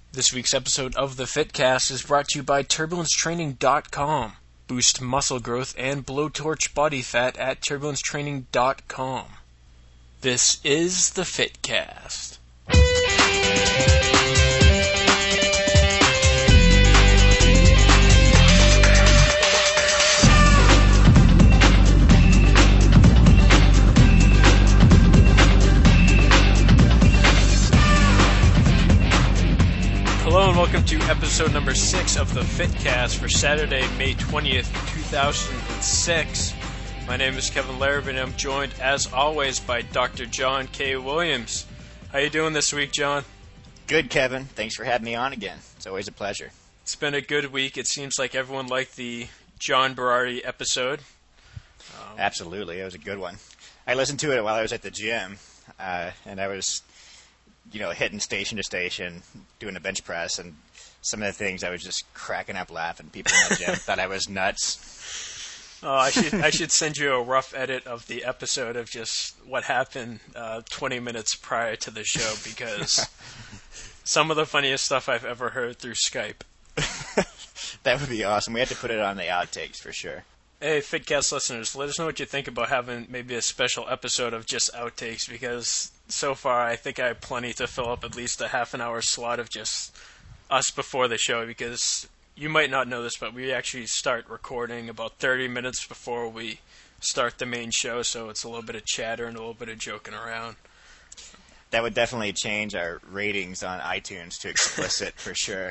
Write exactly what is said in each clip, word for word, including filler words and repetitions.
This week's episode of the Fitcast is brought to you by Turbulence Training dot com. Boost muscle growth and blowtorch body fat at Turbulence Training dot com. This is the Fitcast. Hello and welcome to episode number six of the Fitcast for Saturday, May twentieth, two thousand six. My name is Kevin Larrabee and I'm joined, as always, by Doctor John K. Williams. How you doing this week, John? Good, Kevin. Thanks for having me on again. It's always a pleasure. It's been a good week. It seems like everyone liked the John Berardi episode. Um, Absolutely. It was a good one. I listened to it while I was at the gym, uh, and I was... you know, hitting station to station, doing a bench press, and some of the things I was just cracking up laughing. People in the gym thought I was nuts. Oh, I should I should send you a rough edit of the episode of just what happened uh, twenty minutes prior to the show, because some of the funniest stuff I've ever heard through Skype. That would be awesome. We have to put it on the outtakes for sure. Hey, Fitcast listeners, let us know what you think about having maybe a special episode of just outtakes, because so far I think I have plenty to fill up at least a half an hour slot of just us before the show, because you might not know this, but we actually start recording about thirty minutes before we start the main show, so it's a little bit of chatter and a little bit of joking around. That would definitely change our ratings on iTunes to explicit for sure.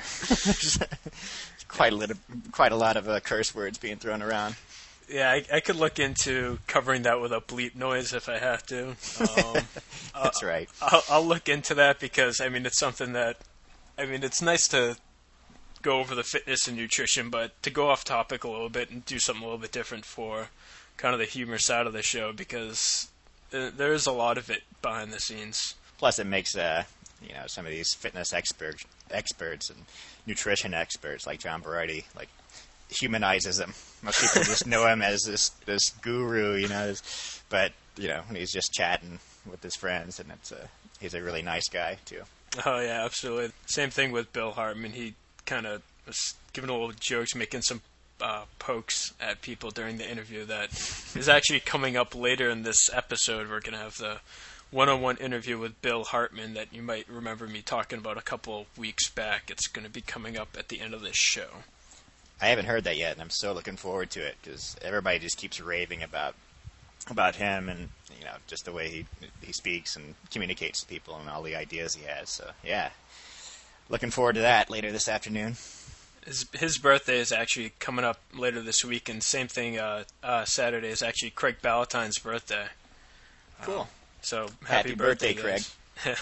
quite, a little, quite a lot of uh, curse words being thrown around. Yeah, I, I could look into covering that with a bleep noise if I have to. Um, That's I'll, right. I'll, I'll look into that because, I mean, it's something that, I mean, it's nice to go over the fitness and nutrition, but to go off topic a little bit and do something a little bit different for kind of the humor side of the show, because there is a lot of it behind the scenes. Plus, it makes uh, you know, some of these fitness expert, experts and nutrition experts like John Berardi, like, humanizes him. Most people just know him as this this guru, you know, this, but you know, he's just chatting with his friends, and it's a he's a really nice guy too. Oh yeah, absolutely. Same thing with Bill Hartman. He kind of was giving a little jokes, making some uh, pokes at people during the interview that is actually coming up later in this episode. We're gonna have the one-on-one interview with Bill Hartman that you might remember me talking about a couple of weeks back. It's going to be coming up at the end of this show. I haven't heard that yet, and I'm so looking forward to it because everybody just keeps raving about about him and, you know, just the way he he speaks and communicates to people and all the ideas he has. So yeah, looking forward to that later this afternoon. His his birthday is actually coming up later this week, and same thing. Uh, uh, Saturday is actually Craig Ballantyne's birthday. Cool. Uh, so happy, happy birthday, birthday Craig.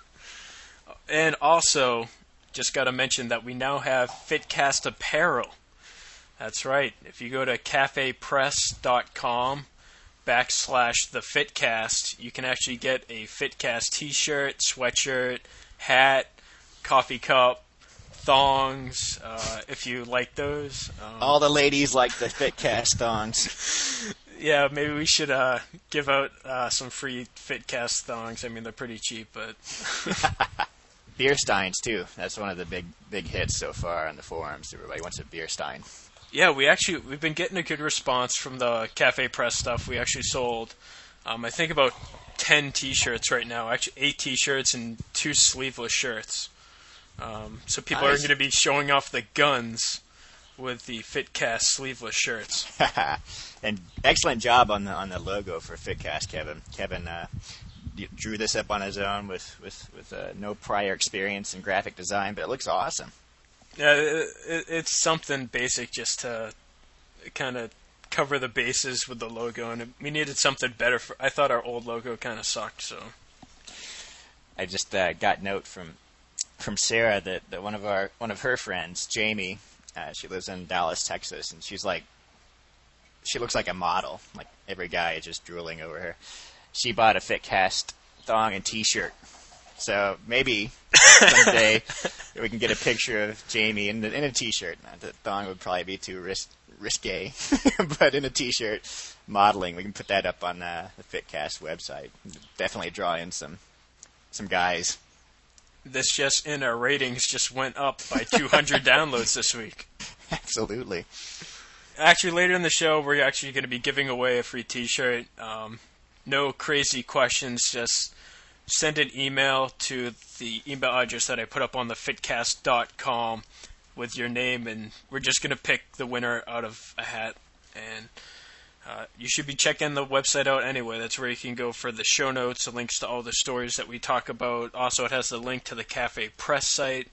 And also, just got to mention that we now have Fitcast apparel. That's right. If you go to cafepress.com backslash the Fitcast, you can actually get a Fitcast t-shirt, sweatshirt, hat, coffee cup, thongs, uh, if you like those. Um, All the ladies like the Fitcast thongs. Yeah, maybe we should uh, give out uh, some free Fitcast thongs. I mean, they're pretty cheap, but... Beer steins, too. That's one of the big big hits so far on the forums. Everybody wants a beer stein. Yeah, we actually, we've been getting a good response from the Cafe Press stuff. We actually sold, um, I think, about ten T-shirts right now. Actually, eight T-shirts and two sleeveless shirts. Um, so people nice. are going to be showing off the guns with the Fitcast sleeveless shirts. And excellent job on the on the logo for Fitcast, Kevin. Kevin uh, drew this up on his own with with, with uh, no prior experience in graphic design, but it looks awesome. Yeah, it, it, it's something basic just to kind of cover the bases with the logo, and we needed something better. For, I thought our old logo kind of sucked, so. I just uh, got note from from Sarah that, that one of our one of her friends, Jamie, uh, she lives in Dallas, Texas, and she's like, she looks like a model. Like every guy is just drooling over her. She bought a Fitcast thong and T-shirt. So maybe someday we can get a picture of Jamie in, the, in a T-shirt. The thong would probably be too ris- risque, but in a T-shirt, modeling, we can put that up on uh, the Fitcast website. Definitely draw in some some guys. this just in, our ratings just went up by two hundred downloads this week. Absolutely. Actually, later in the show, we're actually going to be giving away a free T-shirt. Um, no crazy questions, just send an email to the email address that I put up on the fitcast dot com with your name, and we're just going to pick the winner out of a hat. And uh, you should be checking the website out anyway. That's where you can go for the show notes, the links to all the stories that we talk about. Also, it has the link to the Cafe Press site.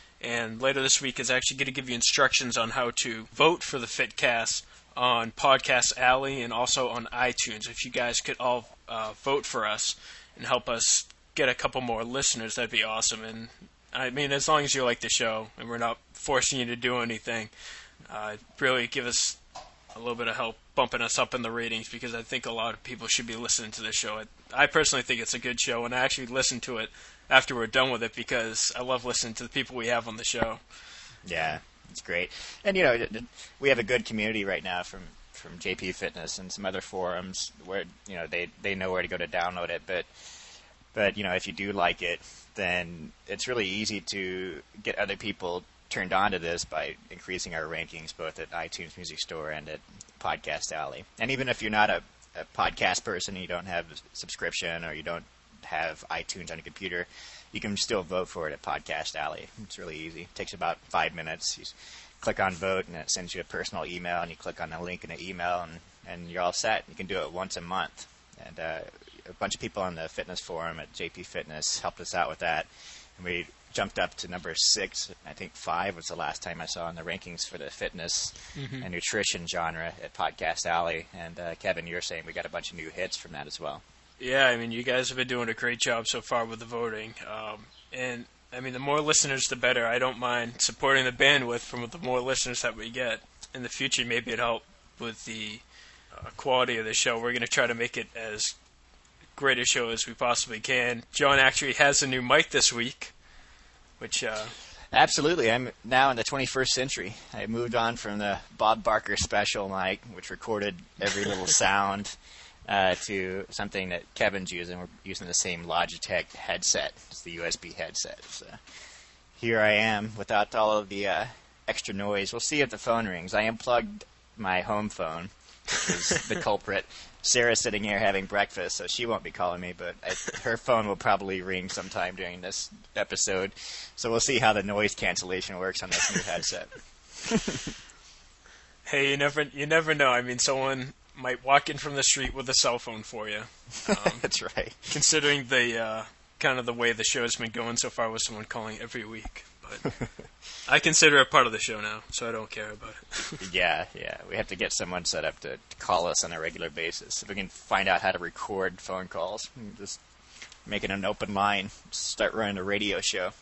And later this week is actually going to give you instructions on how to vote for the Fitcast on Podcast Alley and also on iTunes. If you guys could all uh, vote for us and help us get a couple more listeners, that'd be awesome. And I mean, as long as you like the show and we're not forcing you to do anything, uh, really give us a little bit of help bumping us up in the ratings, because I think a lot of people should be listening to this show. I, I personally think it's a good show, and I actually listen to it after we're done with it because I love listening to the people we have on the show. Yeah, it's great. And, you know, we have a good community right now from, from J P Fitness and some other forums where, you know, they, they know where to go to download it. But, but, you know, if you do like it, then it's really easy to get other people turned on to this by increasing our rankings both at iTunes Music Store and at Podcast Alley. And even if you're not a, a podcast person, you don't have a subscription or you don't have iTunes on your computer, you can still vote for it at Podcast Alley. It's really easy. It takes about five minutes. You click on vote, and it sends you a personal email, and you click on the link in the email, and, and you're all set. You can do it once a month. And uh, a bunch of people on the fitness forum at J P Fitness helped us out with that. And we jumped up to number six. I think five was the last time I saw in the rankings for the fitness mm-hmm. and nutrition genre at Podcast Alley. And uh, Kevin, you're saying we got a bunch of new hits from that as well. Yeah, I mean, you guys have been doing a great job so far with the voting. Um, and, I mean, the more listeners, the better. I don't mind supporting the bandwidth from the more listeners that we get. In the future, maybe it'll help with the uh, quality of the show. We're going to try to make it as great a show as we possibly can. John actually has a new mic this week, which... Uh, Absolutely. I'm now in the twenty-first century. I moved on from the Bob Barker special mic, which recorded every little sound, uh, to something that Kevin's using. We're using the same Logitech headset. It's the U S B headset. So here I am without all of the uh, extra noise. We'll see if the phone rings. I unplugged my home phone, which is the culprit. Sarah's sitting here having breakfast, so she won't be calling me, but I, her phone will probably ring sometime during this episode. So we'll see how the noise cancellation works on this new headset. Hey, you never you never know. I mean, someone might walk in from the street with a cell phone for you. Um, That's right. Considering the uh, kind of the way the show's been going so far with someone calling every week. But I consider it part of the show now, so I don't care about it. yeah, yeah. We have to get someone set up to, to call us on a regular basis. If we can find out how to record phone calls, just make it an open line, start running a radio show.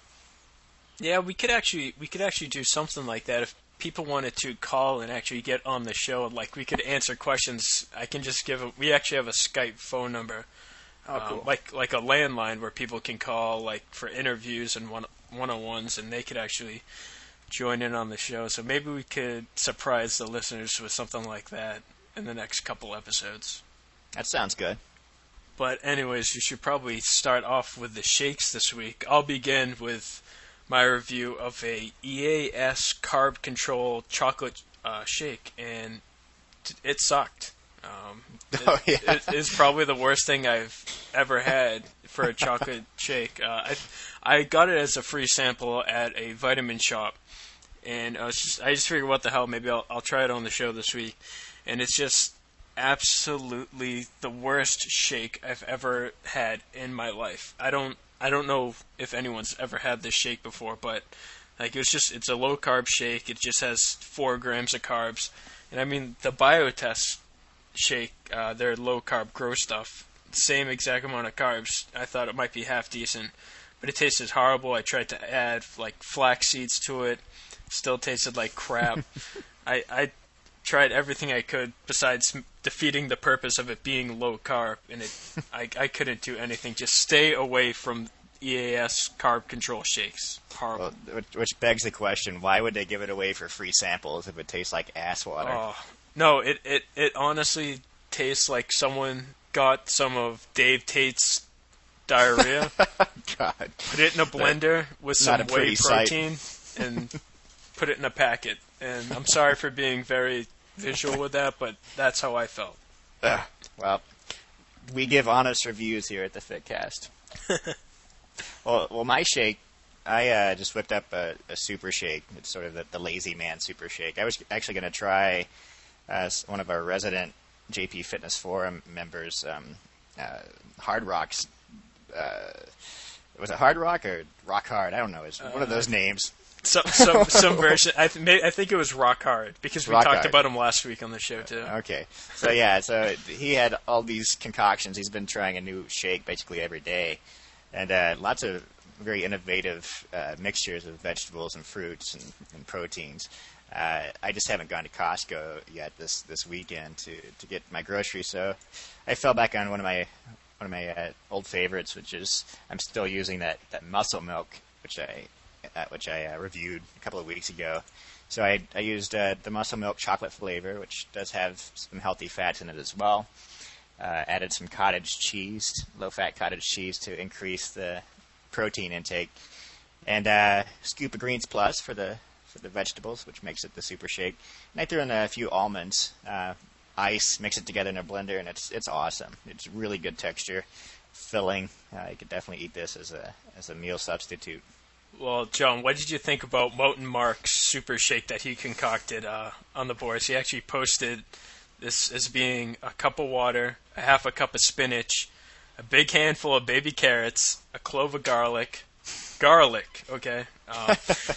Yeah, we could actually we could actually do something like that if people wanted to call and actually get on the show. Like, we could answer questions. I can just give a, we actually have a Skype phone number. Oh, cool. Um, like like a landline where people can call, like, for interviews and one one-on-ones, and they could actually join in on the show. So maybe we could surprise the listeners with something like that in the next couple episodes. That sounds good. But anyways, you should probably start off with the shakes this week. I'll begin with my review of a E A S Carb Control chocolate uh, shake, and t- it sucked. Um, it, oh, yeah. it is probably the worst thing I've ever had for a chocolate shake. Uh, I I got it as a free sample at a vitamin shop, and I was just I just figured, what the hell, maybe I'll I'll try it on the show this week, and it's just absolutely the worst shake I've ever had in my life. I don't I don't know if anyone's ever had this shake before, but like it was just it's a low carb shake. It just has four grams of carbs, and I mean the Biotest shake, uh, their low carb grow stuff, same exact amount of carbs. I thought it might be half decent, but it tasted horrible. I tried to add like flax seeds to it, still tasted like crap. I, I tried everything I could besides defeating the purpose of it being low carb, and it I, I couldn't do anything. Just stay away from E A S carb control shakes. Horrible. Well, which begs the question, why would they give it away for free samples if it tastes like ass water? Oh. No, it, it, it honestly tastes like someone got some of Dave Tate's diarrhea. God. Put it in a blender with some Not a whey pretty sight. protein and put it in a packet. And I'm sorry for being very visual with that, but that's how I felt. Ugh. Well, we give honest reviews here at the Fitcast. well, well, my shake, I uh, just whipped up a, a super shake. It's sort of the, the lazy man super shake. I was actually going to try uh, one of our resident J P Fitness Forum members, um, uh, Hard Rock's. Uh, was it Hard Rock or Rock Hard? I don't know. It's uh, one of those names. Some some some version. I, th- may, I think it was Rock Hard because we Rock talked Hard. about him last week on the show too. Okay, so yeah, so he had all these concoctions. He's been trying a new shake basically every day, and uh, lots of very innovative uh, mixtures of vegetables and fruits and, and proteins. Uh, I just haven't gone to Costco yet this, this weekend to, to get my groceries, so I fell back on one of my one of my uh, old favorites, which is I'm still using that, that Muscle Milk, which I uh, which I uh, reviewed a couple of weeks ago. So I, I used uh, the Muscle Milk chocolate flavor, which does have some healthy fats in it as well. Uh, added some cottage cheese, low-fat cottage cheese, to increase the protein intake, and uh, scoop of Greens Plus for the for the vegetables, which makes it the super shake. And I threw in a few almonds, uh, ice, mix it together in a blender, and it's it's awesome. It's really good texture, filling. Uh, you could definitely eat this as a as a meal substitute. Well, John, what did you think about Mountain Mark's super shake that he concocted uh, on the boards? He actually posted this as being a cup of water, a half a cup of spinach, a big handful of baby carrots, a clove of garlic, garlic, okay, uh,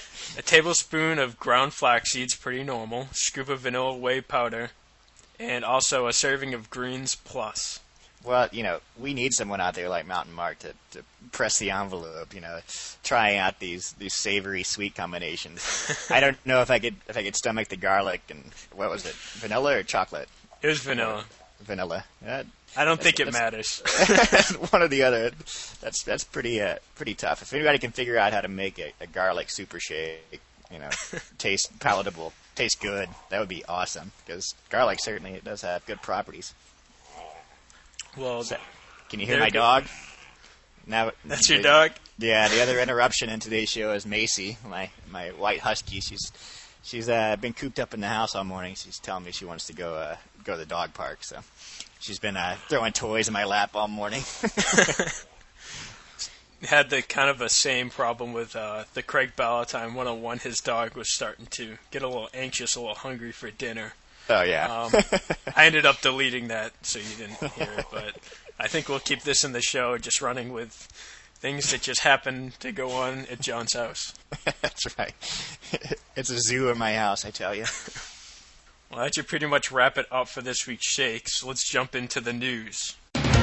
a tablespoon of ground flax seeds, pretty normal, scoop of vanilla whey powder, and also a serving of Greens Plus. Well, you know, we need someone out there like Mountain Mark to, to press the envelope, you know, trying out these, these savory sweet combinations. I don't know if I could if I could stomach the garlic and what was it, vanilla or chocolate? It was vanilla. Vanilla. Uh, I don't think it matters. One or the other. That's that's pretty uh, pretty tough. If anybody can figure out how to make a, a garlic super shake, you know, taste palatable, taste good, that would be awesome. Because garlic certainly it does have good properties. Well, so, can you hear my good. dog? Now that's the, your dog. Yeah. The other interruption in today's show is Macy, my my white husky. She's she's uh, been cooped up in the house all morning. She's telling me she wants to go uh, go to the dog park. So she's been uh, throwing toys in my lap all morning. Had the kind of a same problem with uh, the Craig Ballantyne one oh one. His dog was starting to get a little anxious, a little hungry for dinner. Oh, yeah. um, I ended up deleting that so you didn't hear it, but I think we'll keep this in the show, just running with things that just happen to go on at John's house. That's right. It's a zoo in my house, I tell you. Well, that should pretty much wrap it up for this week's Shake, so let's jump into the news.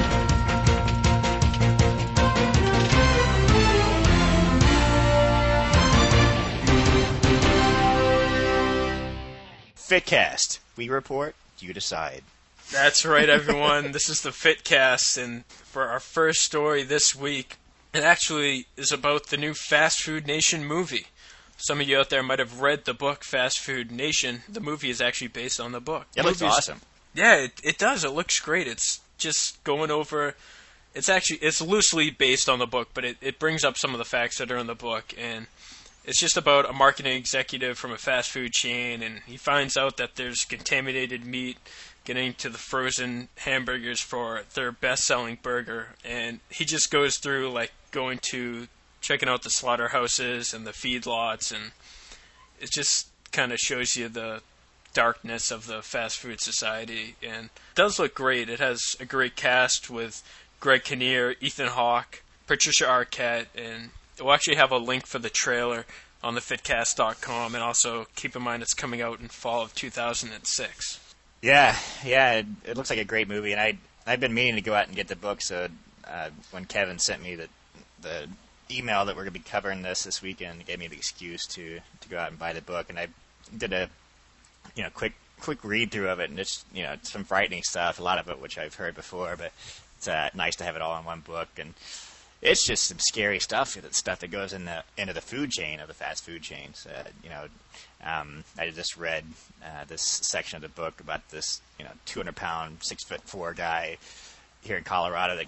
Fitcast. We report, you decide. That's right, everyone. This is the Fitcast, and for our first story this week, it actually is about the new Fast Food Nation movie. Some of you out there might have read the book Fast Food Nation. The movie is actually based on the book. It looks awesome. Yeah, it, it does. It looks great. It's just going over... It's actually... It's loosely based on the book, but it, it brings up some of the facts that are in the book, and... It's just about a marketing executive from a fast food chain, and he finds out that there's contaminated meat getting to the frozen hamburgers for their best-selling burger. And he just goes through, like, going to checking out the slaughterhouses and the feedlots, and it just kind of shows you the darkness of the fast food society. And it does look great. It has a great cast with Greg Kinnear, Ethan Hawke, Patricia Arquette, and... We'll actually have a link for the trailer on the fitcast dot com, and also keep in mind it's coming out in fall of two thousand six. Yeah, yeah, it, it looks like a great movie, and I I've been meaning to go out and get the book. So uh, when Kevin sent me the the email that we're going to be covering this this weekend, it gave me the excuse to, to go out and buy the book, and I did a you know quick quick read through of it, and it's you know some frightening stuff, a lot of it which I've heard before, but it's uh, nice to have it all in one book. And it's just some scary stuff, stuff that goes in the, into the food chain of the fast food chains. Uh, you know, um, I just read uh, this section of the book about this, you know, two hundred pound, six foot four guy here in Colorado that got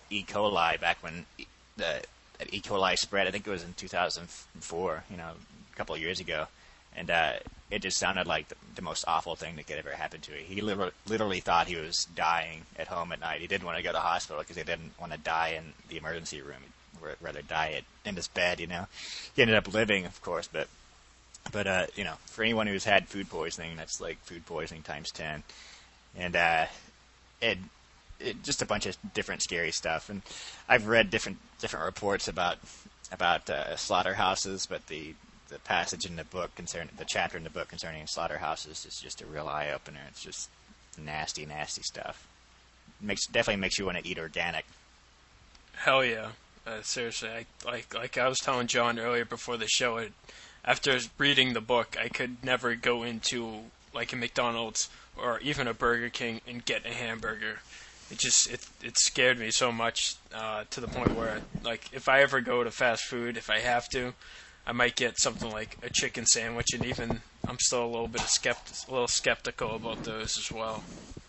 E. coli back when e- the that E. coli spread. I think it was in two thousand four, you know, a couple of years ago, and uh, it just sounded like the, the most awful thing that could ever happen to him. He literally, literally thought he was dying at home at night. He didn't want to go to the hospital because he didn't want to die in the emergency room. He'd rather die at, in his bed, you know. He ended up living, of course, but but uh, you know, for anyone who's had food poisoning, that's like food poisoning times ten, and uh, it. It, just a bunch of different scary stuff, and I've read different different reports about about uh, slaughterhouses, but the, the passage in the book concerning the chapter in the book concerning slaughterhouses is just a real eye opener. It's just nasty, nasty stuff. Makes definitely makes you want to eat organic. Hell yeah, uh, seriously. I, like like I was telling John earlier before the show, it, after reading the book, I could never go into like a McDonald's or even a Burger King and get a hamburger. It just it it scared me so much uh, to the point where, like, if I ever go to fast food, if I have to, I might get something like a chicken sandwich, and even I'm still a little bit of skept- a little skeptical about those as well.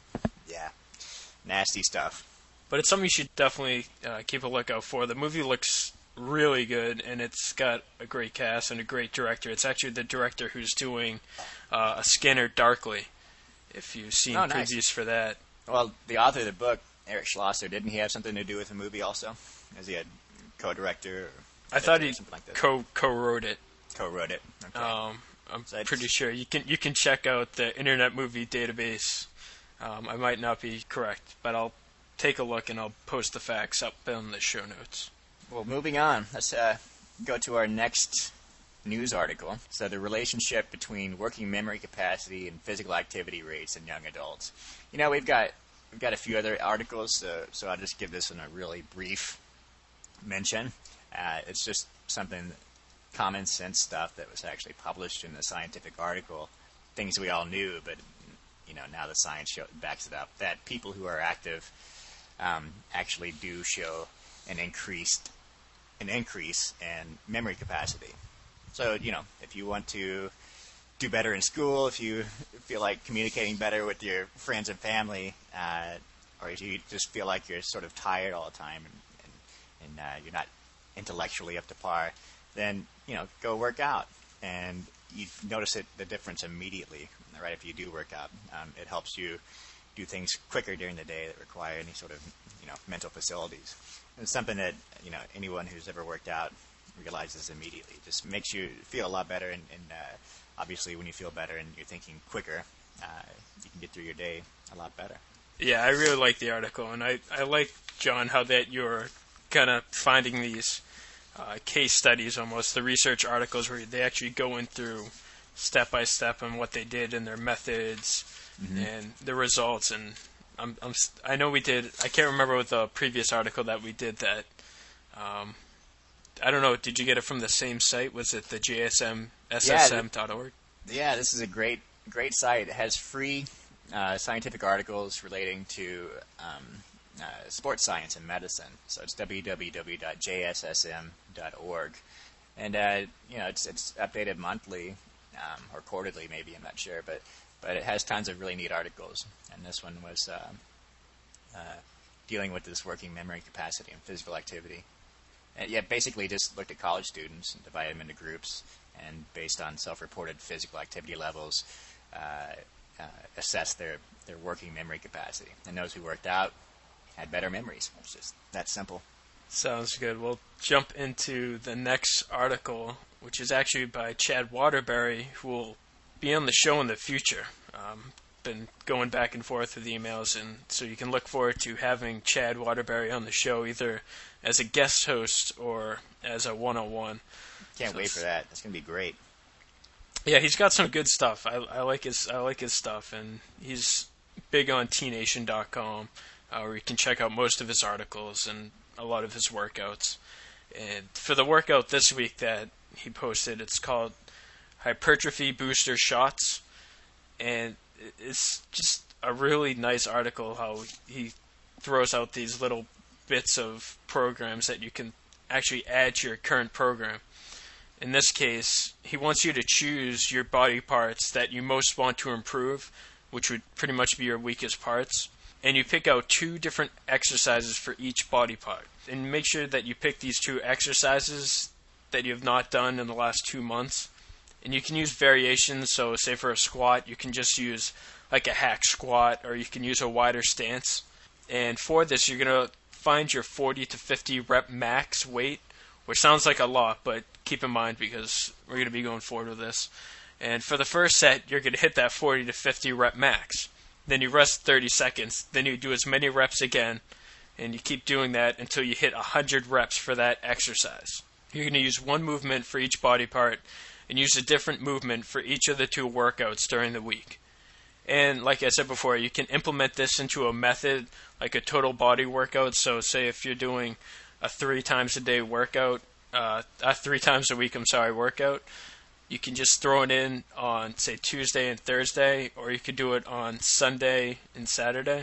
Yeah, nasty stuff. But it's something you should definitely uh, keep a lookout for. The movie looks really good, and it's got a great cast and a great director. It's actually the director who's doing uh, A Scanner Darkly, if you've seen oh, nice. previews for that. Well, the author of the book, Eric Schlosser, didn't he have something to do with the movie also? As he a co-director? Or I thought he like co co-wrote it. Co-wrote it. Okay. Um, I'm so pretty sure you can you can check out the Internet Movie Database. Um, I might not be correct, but I'll take a look and I'll post the facts up in the show notes. Well, moving on, let's uh, go to our next news article. So the relationship between working memory capacity and physical activity rates in young adults. You know, we've got we've got a few other articles, uh, so I'll just give this one a really brief mention. Uh, it's just something, common sense stuff that was actually published in the scientific article. Things we all knew, but you know now the science show, backs it up. That people who are active um, actually do show an increased an increase in memory capacity. So, you know, if you want to do better in school, if you feel like communicating better with your friends and family, uh, or if you just feel like you're sort of tired all the time and, and, and uh, you're not intellectually up to par, then, you know, go work out. And you notice it, the difference immediately, right, if you do work out. Um, it helps you do things quicker during the day that require any sort of, you know, mental facilities. And it's something that, you know, anyone who's ever worked out realizes immediately. It just makes you feel a lot better, and, and uh, obviously when you feel better and you're thinking quicker, uh, you can get through your day a lot better. Yeah, I really like the article, and I, I like, John, how that you're kind of finding these uh, case studies almost, the research articles where they actually go in through step by step on what they did and their methods mm-hmm. and the results. And I'm, I'm I know we did, I can't remember what the previous article that we did that, um, I don't know, did you get it from the same site? Was it the J S M S S M dot org? Yeah, yeah, this is a great great site. It has free uh, scientific articles relating to um, uh, sports science and medicine. So it's w w w dot j s s m dot org. And, uh, you know, it's it's updated monthly um, or quarterly maybe, I'm not sure. But, but it has tons of really neat articles. And this one was uh, uh, dealing with this working memory capacity and physical activity. And yeah, basically just looked at college students and divided them into groups, and based on self-reported physical activity levels, uh, uh, assessed their, their working memory capacity. And those who worked out had better memories. It's just that simple. Sounds good. We'll jump into the next article, which is actually by Chad Waterbury, who will be on the show in the future. Um, been going back and forth with emails, and so you can look forward to having Chad Waterbury on the show either as a guest host or as a one-on-one. Can't so wait for that. It's gonna be great. Yeah, he's got some good stuff. I, I like his I like his stuff, and he's big on T Nation dot com, uh, where you can check out most of his articles and a lot of his workouts. And for the workout this week that he posted, it's called Hypertrophy Booster Shots, and it's just a really nice article how he throws out these little bits of programs that you can actually add to your current program. In this case, he wants you to choose your body parts that you most want to improve, which would pretty much be your weakest parts. and you pick out two different exercises for each body part. And make sure that you pick these two exercises that you have not done in the last two months. And you can use variations, so say for a squat, you can just use like a hack squat, or you can use a wider stance. And for this, you're going to find your forty to fifty rep max weight, which sounds like a lot, but keep in mind because we're going to be going forward with this. And for the first set, you're going to hit that forty to fifty rep max. Then you rest thirty seconds. Then you do as many reps again, and you keep doing that until you hit one hundred reps for that exercise. You're going to use one movement for each body part, and use a different movement for each of the two workouts during the week. And like I said before, you can implement this into a method, like a total body workout. So say if you're doing a three times a day workout, uh, a three times a week, I'm sorry, workout, you can just throw it in on, say, Tuesday and Thursday, or you could do it on Sunday and Saturday.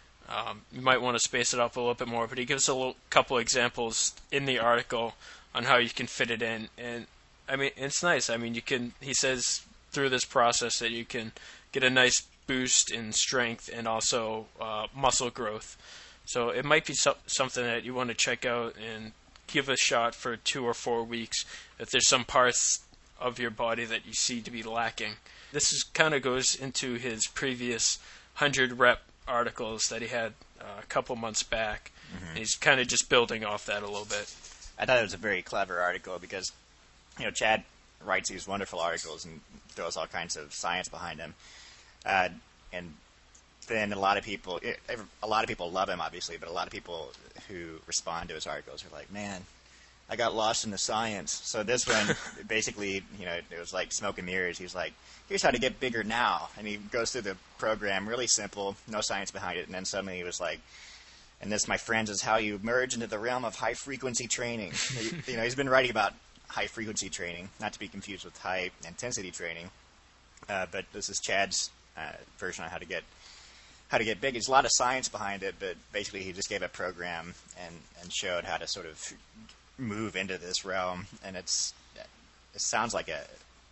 Um, you might want to space it up a little bit more, but he gives a little, couple examples in the article on how you can fit it in. And I mean, it's nice. I mean, you can, he says through this process that you can get a nice boost in strength and also uh, muscle growth. So it might be so- something that you want to check out and give a shot for two or four weeks if there's some parts of your body that you see to be lacking. This is kind of goes into his previous one hundred rep articles that he had uh, a couple months back. Mm-hmm. And he's kind of just building off that a little bit. I thought it was a very clever article because, you know, Chad writes these wonderful articles and throws all kinds of science behind them. Uh, and then a lot of people, a lot of people love him, obviously, but a lot of people who respond to his articles are like, man, I got lost in the science. So this one, basically, you know, it was like smoke and mirrors. He's like, here's how to get bigger now. And he goes through the program, really simple, no science behind it. And then suddenly he was like, and this, my friends, is how you merge into the realm of high-frequency training. You know, he's been writing about high-frequency training, not to be confused with high-intensity training. Uh, but this is Chad's uh, version on how to get how to get big. There's a lot of science behind it, but basically he just gave a program and, and showed how to sort of move into this realm. And it's it sounds like a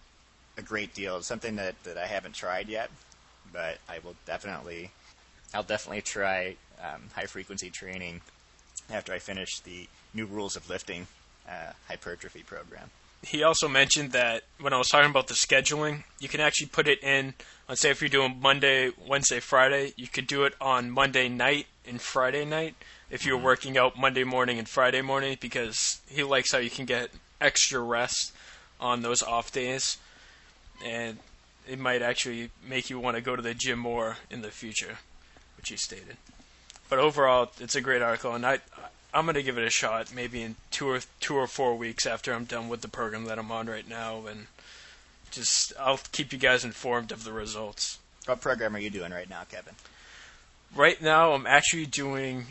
a great deal. It's something that, that I haven't tried yet, but I will definitely I'll definitely try um, high-frequency training after I finish the New Rules of Lifting uh, hypertrophy program. He also mentioned that when I was talking about the scheduling, you can actually put it in, let's say if you're doing Monday, Wednesday, Friday, you could do it on Monday night and Friday night if you're mm-hmm. working out Monday morning and Friday morning, because he likes how you can get extra rest on those off days, and it might actually make you want to go to the gym more in the future, which he stated. But overall, it's a great article, and I, I'm going to give it a shot maybe in two or two or four weeks after I'm done with the program that I'm on right now, and just I'll keep you guys informed of the results. What program are you doing right now, Kevin? Right now, I'm actually doing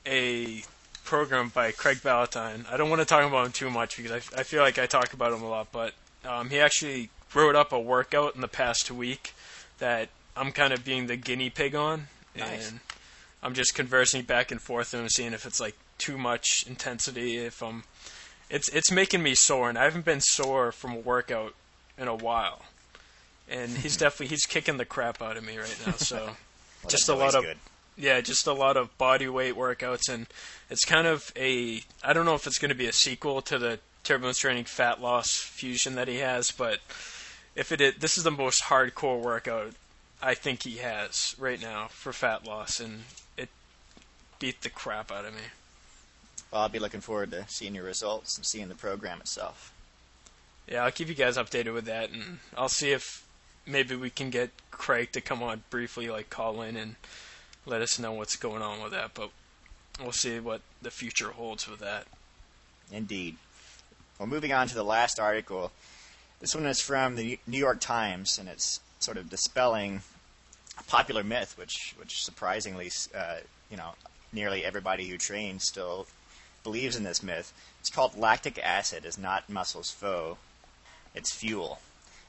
a program by Craig Ballantyne. I don't want to talk about him too much because I, I feel like I talk about him a lot, but um, he actually wrote up a workout in the past week that I'm kind of being the guinea pig on. Nice. And I'm just conversing back and forth and seeing if it's like too much intensity. If I'm, it's it's making me sore, and I haven't been sore from a workout in a while. And he's definitely he's kicking the crap out of me right now. So well, just a lot of good. yeah, just a lot of body weight workouts, and it's kind of a I don't know if it's going to be a sequel to the Turbulence Training Fat Loss Fusion that he has, but if it is, this is the most hardcore workout I think he has right now for fat loss, and it beat the crap out of me. Well, I'll be looking forward to seeing your results and seeing the program itself. Yeah, I'll keep you guys updated with that, and I'll see if maybe we can get Craig to come on briefly, like call in and let us know what's going on with that, but we'll see what the future holds with that. Indeed. Well, moving on to the last article. This one is from the New York Times, and it's sort of dispelling a popular myth, which, which surprisingly, uh, you know, nearly everybody who trains still believes in this myth. It's called lactic acid is not muscle's foe, it's fuel.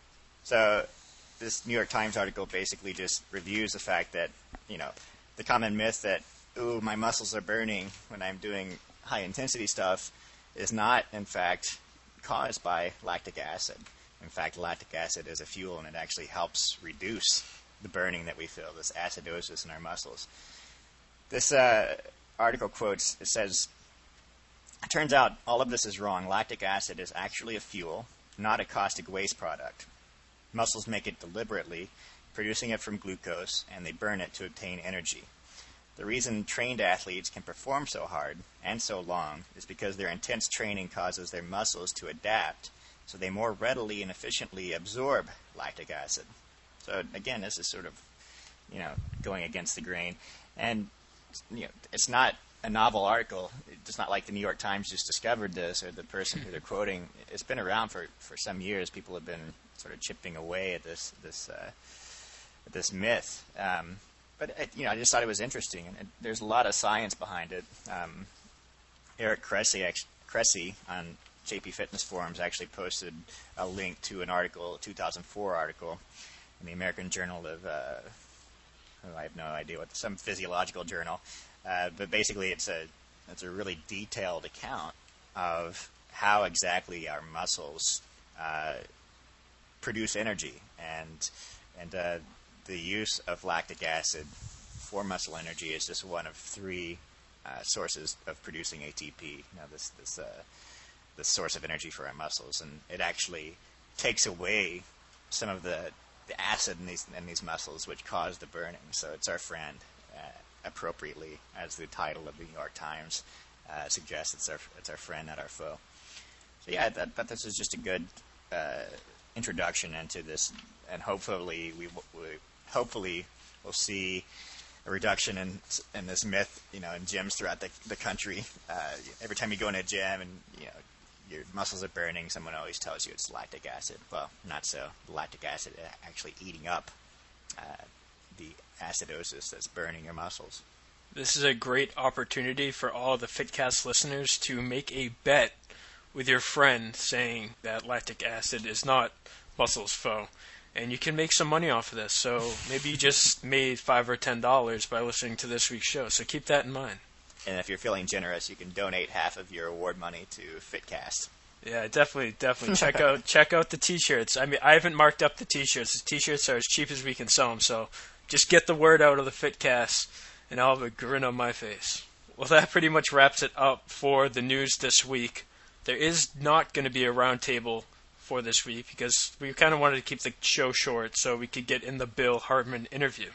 So this New York Times article basically just reviews the fact that, you know, the common myth that, ooh, my muscles are burning when I'm doing high-intensity stuff is not, in fact, caused by lactic acid. In fact, lactic acid is a fuel, and it actually helps reduce the burning that we feel, this acidosis in our muscles. This uh, article quotes, it says, "It turns out all of this is wrong. Lactic acid is actually a fuel, not a caustic waste product. Muscles make it deliberately, producing it from glucose, and they burn it to obtain energy. The reason trained athletes can perform so hard and so long is because their intense training causes their muscles to adapt so they more readily and efficiently absorb lactic acid." So again, this is sort of, you know, going against the grain. And, you know, it's not a novel article. It's not like the New York Times just discovered this, or the person who they're quoting. It's been around for, for some years. People have been sort of chipping away at this this uh, at this myth. Um, but it, you know, I just thought it was interesting, and it, there's a lot of science behind it. Um, Eric Cressy, Cressy on J P Fitness Forums actually posted a link to an article, a two thousand four article, in the American Journal of, uh, oh, I have no idea what, some physiological journal. Uh, but basically, it's a it's a really detailed account of how exactly our muscles uh, produce energy, and and uh, the use of lactic acid for muscle energy is just one of three uh, sources of producing A T P. You know, this this uh, this source of energy for our muscles, and it actually takes away some of the the acid in these in these muscles, which cause the burning. So it's our friend. Uh, appropriately, as the title of the New York Times uh, suggests, it's our it's our friend, not our foe. So yeah, I thought, thought this was just a good uh, introduction into this, and hopefully we, we hopefully we'll see a reduction in in this myth, you know, in gyms throughout the the country. Uh, every time you go in a gym and you know your muscles are burning, someone always tells you it's lactic acid. Well, not so. The lactic acid is actually eating up Uh, the acidosis that's burning your muscles. This is a great opportunity for all the FitCast listeners to make a bet with your friend saying that lactic acid is not muscle's foe. And you can make some money off of this. So maybe you just made five or ten dollars by listening to this week's show. So keep that in mind. And if you're feeling generous, you can donate half of your award money to FitCast. Yeah, definitely, definitely. Check out check out the T-shirts. I mean, I haven't marked up the T-shirts. The T-shirts are as cheap as we can sell them. So just get the word out of the FitCast, and I'll have a grin on my face. Well, that pretty much wraps it up for the news this week. There is not going to be a roundtable for this week because we kind of wanted to keep the show short so we could get in the Bill Hartman interview.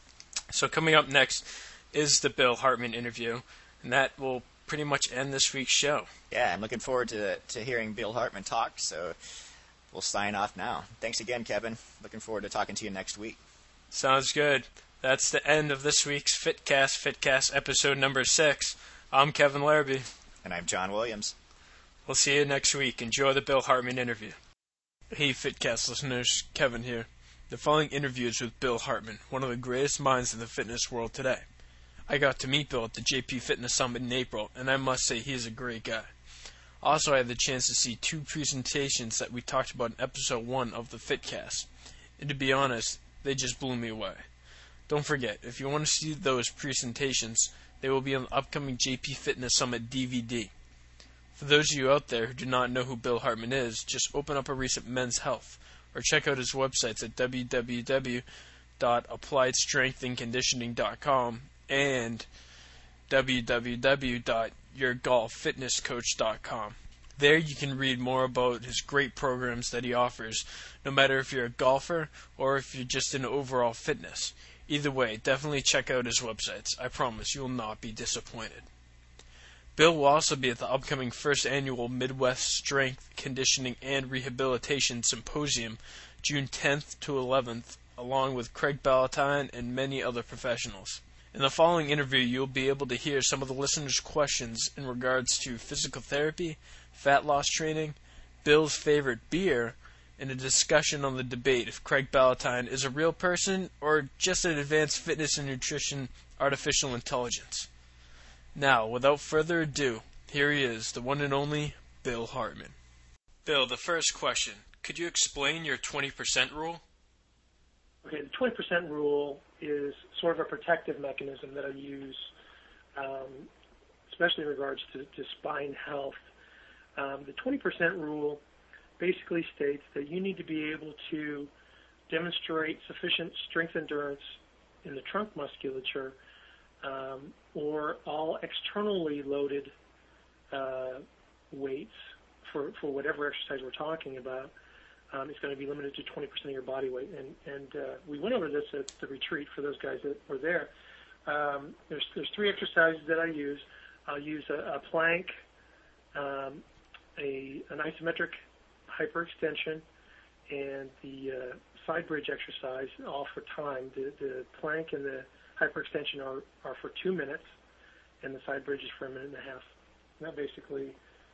So coming up next is the Bill Hartman interview, and that will pretty much end this week's show. Yeah, I'm looking forward to to hearing Bill Hartman talk, so we'll sign off now. Thanks again, Kevin. Looking forward to talking to you next week. Sounds good. That's the end of this week's FitCast, FitCast episode number six. I'm Kevin Larrabee. And I'm John Williams. We'll see you next week. Enjoy the Bill Hartman interview. Hey, FitCast listeners, Kevin here. The following interview is with Bill Hartman, one of the greatest minds in the fitness world today. I got to meet Bill at the J P Fitness Summit in April, and I must say he is a great guy. Also, I had the chance to see two presentations that we talked about in episode one of the FitCast, and to be honest, they just blew me away. Don't forget, if you want to see those presentations, they will be on the upcoming J P Fitness Summit D V D. For those of you out there who do not know who Bill Hartman is, just open up a recent Men's Health, or check out his websites at w w w dot applied strength and conditioning dot com and w w w dot your golf fitness coach dot com. There you can read more about his great programs that he offers, no matter if you're a golfer or if you're just in overall fitness. Either way, definitely check out his websites. I promise you will not be disappointed. Bill will also be at the upcoming first annual Midwest Strength, Conditioning, and Rehabilitation Symposium, June tenth to eleventh, along with Craig Ballantyne and many other professionals. In the following interview, you'll be able to hear some of the listeners' questions in regards to physical therapy, fat loss training, Bill's favorite beer, and a discussion on the debate if Craig Ballantyne is a real person or just an advanced fitness and nutrition artificial intelligence. Now, without further ado, here he is, the one and only Bill Hartman. Bill, the first question. Could you explain your twenty percent rule? Okay, the twenty percent rule is sort of a protective mechanism that I use, um, especially in regards to, to spine health. Um, the twenty percent rule basically states that you need to be able to demonstrate sufficient strength endurance in the trunk musculature um, or all externally loaded uh, weights for, for whatever exercise we're talking about, um, is going to be limited to twenty percent of your body weight. And, and uh, we went over this at the retreat for those guys that were there. Um, there's, there's three exercises that I use. I'll use a, a plank, um, a, an isometric hyperextension, and the uh, side bridge exercise, all for time. The, the plank and the hyperextension are, are for two minutes, and the side bridge is for a minute and a half. And that basically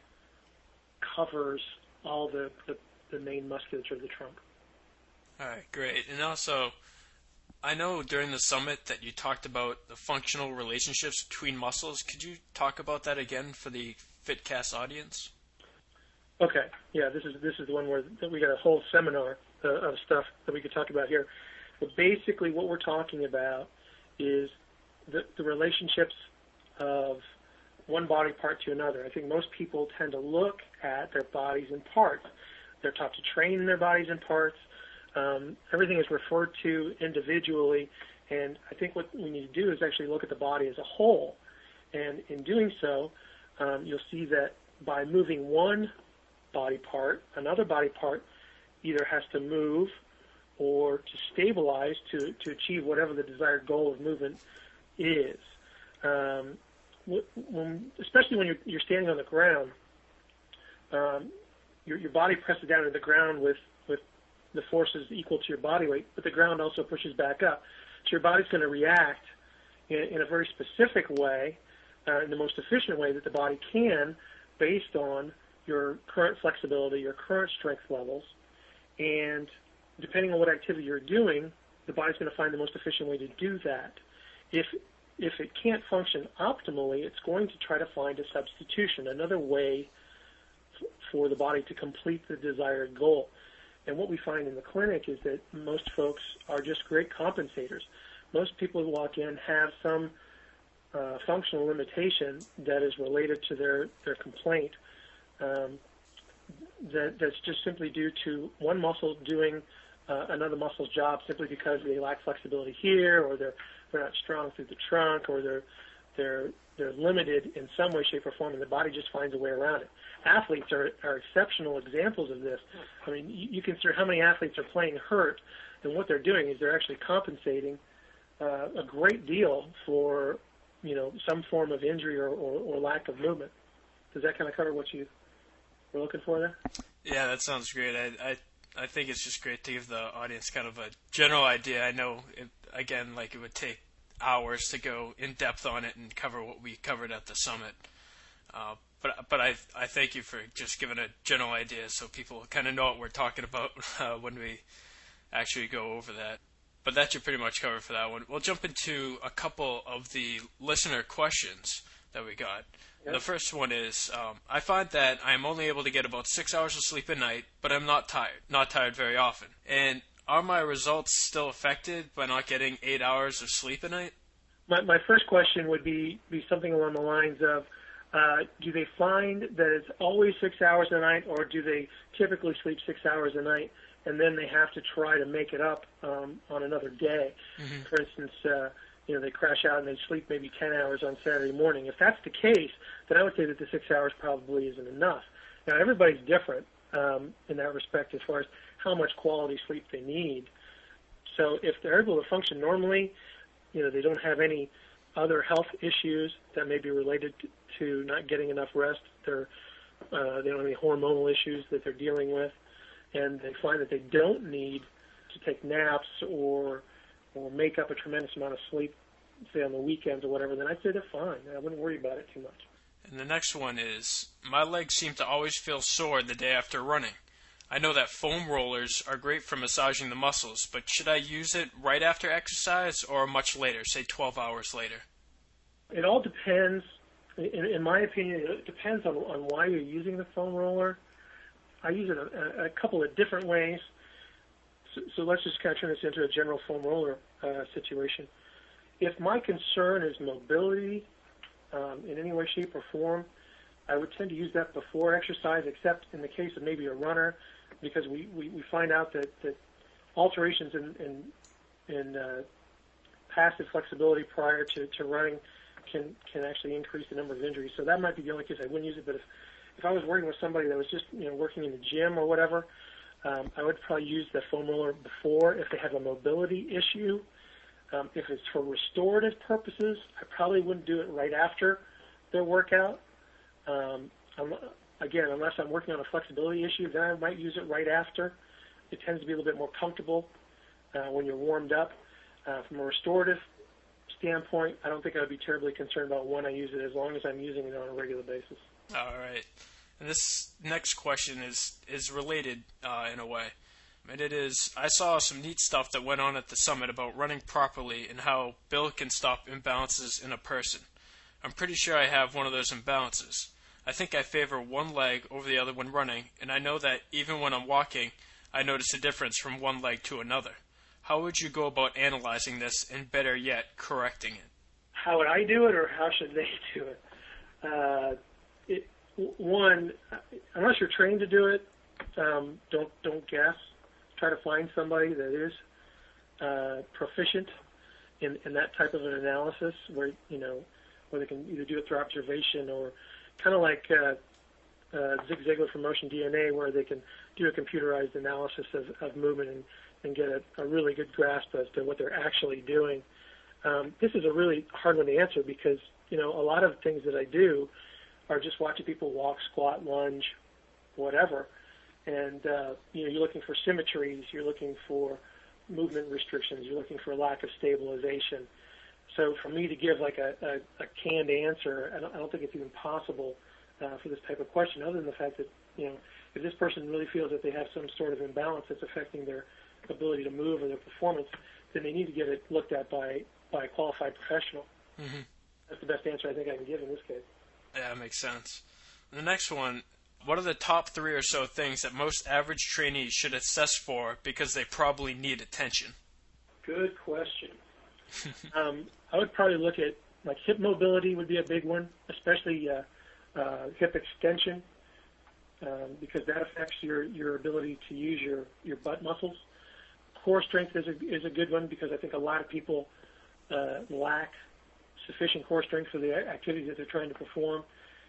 covers all the, the, the main musculature of the trunk. All right, great. And also, I know during the summit that you talked about the functional relationships between muscles. Could you talk about that again for the FitCast audience? Okay. Yeah, this is this is the one where we got a whole seminar uh, of stuff that we could talk about here. But basically, what we're talking about is the, the relationships of one body part to another. I think most people tend to look at their bodies in parts. They're taught to train their bodies in parts. Um, everything is referred to individually, and I think what we need to do is actually look at the body as a whole. And in doing so, um, you'll see that by moving one body part, another body part either has to move or to stabilize to, to achieve whatever the desired goal of movement is. Um, when, especially when you're, you're standing on the ground, um, your, your body presses down to the ground with, with the forces equal to your body weight, but the ground also pushes back up. So your body's going to react in, in a very specific way, uh, in the most efficient way that the body can, based on your current flexibility, your current strength levels, and depending on what activity you're doing, the body's going to find the most efficient way to do that. If if it can't function optimally, it's going to try to find a substitution, another way f- for the body to complete the desired goal. And what we find in the clinic is that most folks are just great compensators. Most people who walk in have some uh, functional limitation that is related to their, their complaint. Um, that, that's just simply due to one muscle doing uh, another muscle's job simply because they lack flexibility here, or they're they're not strong through the trunk, or they're they're they're limited in some way, shape, or form, and the body just finds a way around it. Athletes are, are exceptional examples of this. I mean, you, you consider how many athletes are playing hurt, and what they're doing is they're actually compensating uh, a great deal for, you know, some form of injury or, or, or lack of movement. Does that kind of cover what you were looking for there? Yeah, that sounds great. I, I I think it's just great to give the audience kind of a general idea. I know, it, again, like it would take hours to go in depth on it and cover what we covered at the summit. Uh, but but I I thank you for just giving a general idea so people kind of know what we're talking about uh, when we actually go over that. But that should pretty much cover for that one. We'll jump into a couple of the listener questions that we got. Yep. The first one is, um, I find that I am only able to get about six hours of sleep at night, but I'm not tired, not tired very often. And are my results still affected by not getting eight hours of sleep a night? My, my first question would be, be something along the lines of, uh, do they find that it's always six hours a night, or do they typically sleep six hours a night, and then they have to try to make it up um, on another day? Mm-hmm. For instance, uh, you know, they crash out and they sleep maybe ten hours on Saturday morning. If that's the case, then I would say that the six hours probably isn't enough. Now, everybody's different um, in that respect as far as how much quality sleep they need. So if they're able to function normally, you know, they don't have any other health issues that may be related to not getting enough rest. They're, uh, they don't have any hormonal issues that they're dealing with, and they find that they don't need to take naps or or make up a tremendous amount of sleep, say on the weekends or whatever, then I'd say they're fine. I wouldn't worry about it too much. And the next one is, my legs seem to always feel sore the day after running. I know that foam rollers are great for massaging the muscles, but should I use it right after exercise or much later, say twelve hours later? It all depends. In, in my opinion, it depends on, on why you're using the foam roller. I use it a, a couple of different ways. So, so let's just kind of turn this into a general foam roller uh, situation. If my concern is mobility um, in any way, shape, or form, I would tend to use that before exercise, except in the case of maybe a runner, because we, we, we find out that, that alterations in, in, in uh, passive flexibility prior to, to running can can actually increase the number of injuries. So that might be the only case I wouldn't use it. But if, if I was working with somebody that was just you know working in the gym or whatever, um, I would probably use the foam roller before if they have a mobility issue. Um, if it's for restorative purposes, I probably wouldn't do it right after their workout. Um, I'm, again, unless I'm working on a flexibility issue, then I might use it right after. It tends to be a little bit more comfortable uh, when you're warmed up. Uh, from a restorative standpoint, I don't think I would be terribly concerned about when I use it as long as I'm using it on a regular basis. All right. And this next question is, is related uh, in a way. And it is, I saw some neat stuff that went on at the summit about running properly and how Bill can stop imbalances in a person. I'm pretty sure I have one of those imbalances. I think I favor one leg over the other when running, and I know that even when I'm walking, I notice a difference from one leg to another. How would you go about analyzing this and, better yet, correcting it? How would I do it, or how should they do it? Uh, it one, unless you're trained to do it, um, don't don't guess. Try to find somebody that is uh, proficient in, in that type of an analysis, where you know where they can either do it through observation or kind of like uh, uh, Zig Ziglar from Motion D N A, where they can do a computerized analysis of, of movement and, and get a, a really good grasp as to what they're actually doing. Um, this is a really hard one to answer because you know a lot of things that I do are just watching people walk, squat, lunge, whatever. And, uh, you know, you're looking for symmetries, you're looking for movement restrictions, you're looking for a lack of stabilization. So for me to give like a, a, a canned answer, I don't, I don't think it's even possible uh, for this type of question, other than the fact that, you know, if this person really feels that they have some sort of imbalance that's affecting their ability to move or their performance, then they need to get it looked at by, by a qualified professional. Mm-hmm. That's the best answer I think I can give in this case. Yeah, that makes sense. The next one, what are the top three or so things that most average trainees should assess for because they probably need attention? Good question. um, I would probably look at, like, hip mobility would be a big one, especially uh, uh, hip extension, um, because that affects your, your ability to use your, your butt muscles. Core strength is a, is a good one because I think a lot of people uh, lack sufficient core strength for the activities that they're trying to perform.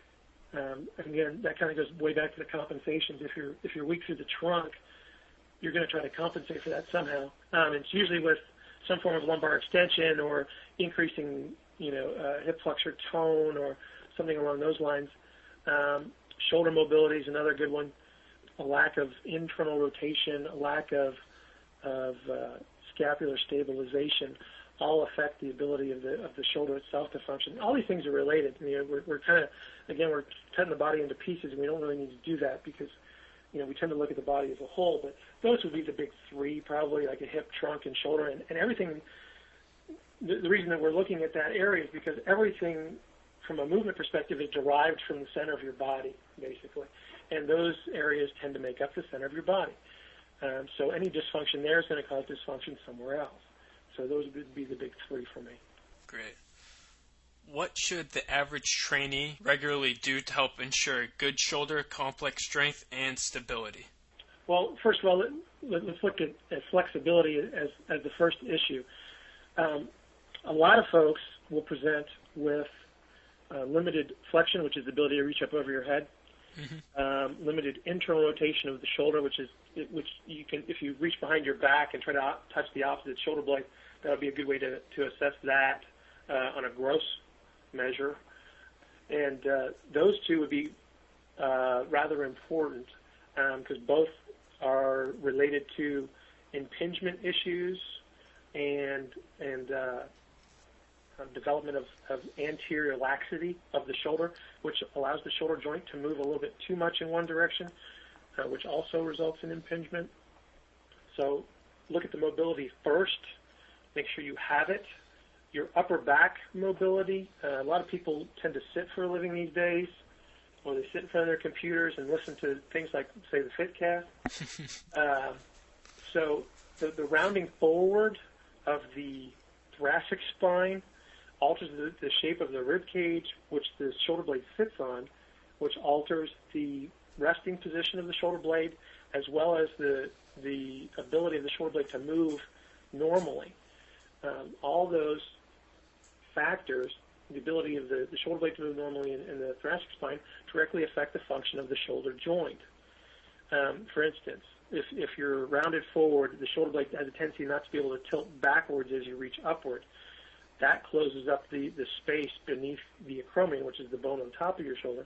Um, and again, that kind of goes way back to the compensations. If you're if you're weak through the trunk, you're going to try to compensate for that somehow. Um, it's usually with some form of lumbar extension or increasing, you know, uh, hip flexor tone or something along those lines. Um, shoulder mobility is another good one. A lack of internal rotation, a lack of of uh, scapular stabilization, all affect the ability of the of the shoulder itself to function. All these things are related. I mean, we're, we're kind of, again, we're cutting the body into pieces, and we don't really need to do that because, you know, we tend to look at the body as a whole. But those would be the big three, probably, like a hip, trunk, and shoulder, and, and everything. The, the reason that we're looking at that area is because everything, from a movement perspective, is derived from the center of your body, basically, and those areas tend to make up the center of your body. Um, so any dysfunction there is going to cause dysfunction somewhere else. So those would be the big three for me. Great. What should the average trainee regularly do to help ensure good shoulder complex strength and stability? Well, first of all, let, let's look at, at flexibility as, as the first issue. Um, a lot of folks will present with uh, limited flexion, which is the ability to reach up over your head, mm-hmm. um, limited internal rotation of the shoulder, which is which you can, if you reach behind your back and try to op- touch the opposite shoulder blade, that would be a good way to, to assess that uh, on a gross measure. And uh, those two would be uh, rather important because um, both are related to impingement issues and and uh, development of, of anterior laxity of the shoulder, which allows the shoulder joint to move a little bit too much in one direction, uh, which also results in impingement. So look at the mobility first. Make sure you have it. Your upper back mobility. Uh, a lot of people tend to sit for a living these days, or they sit in front of their computers and listen to things like, say, the FitCast. uh, so the, the rounding forward of the thoracic spine alters the, the shape of the rib cage, which the shoulder blade sits on, which alters the resting position of the shoulder blade, as well as the the ability of the shoulder blade to move normally. Um, all those factors, the ability of the, the shoulder blade to move normally in, in the thoracic spine, directly affect the function of the shoulder joint. Um, for instance, if, if you're rounded forward, the shoulder blade has a tendency not to be able to tilt backwards as you reach upward. That closes up the, the space beneath the acromion, which is the bone on top of your shoulder.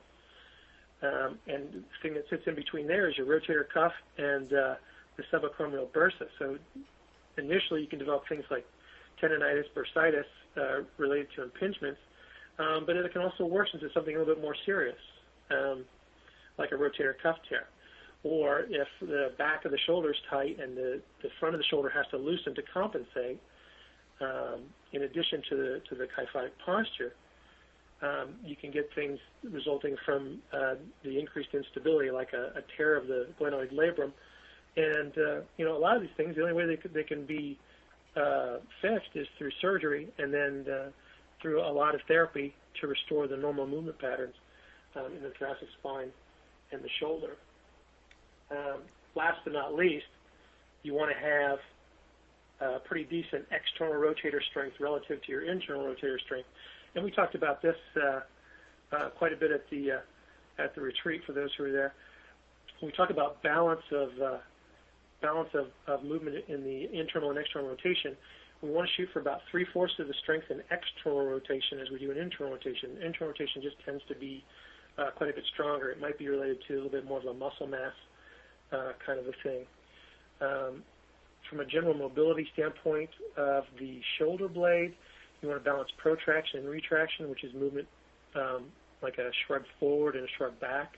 Um, and the thing that sits in between there is your rotator cuff and uh, the subacromial bursa. So initially you can develop things like tendonitis, bursitis uh, related to impingements, um, but it can also worsen to something a little bit more serious, um, like a rotator cuff tear. Or if the back of the shoulder is tight and the, the front of the shoulder has to loosen to compensate, um, in addition to the, to the kyphotic posture, um, you can get things resulting from uh, the increased instability, like a, a tear of the glenoid labrum. And, uh, you know, a lot of these things, the only way they, could, they can be uh, fixed is through surgery and then uh, through a lot of therapy to restore the normal movement patterns um, in the thoracic spine and the shoulder. Um, last but not least, you want to have uh, pretty decent external rotator strength relative to your internal rotator strength. And we talked about this uh, uh, quite a bit at the uh, at the retreat for those who were there. We talk about balance of uh, balance of, of movement in the internal and external rotation. We want to shoot for about three-fourths of the strength in external rotation as we do in internal rotation. Internal rotation just tends to be uh, quite a bit stronger. It might be related to a little bit more of a muscle mass uh, kind of a thing. Um, from a general mobility standpoint of the shoulder blade, you want to balance protraction and retraction, which is movement um, like a shrug forward and a shrug back.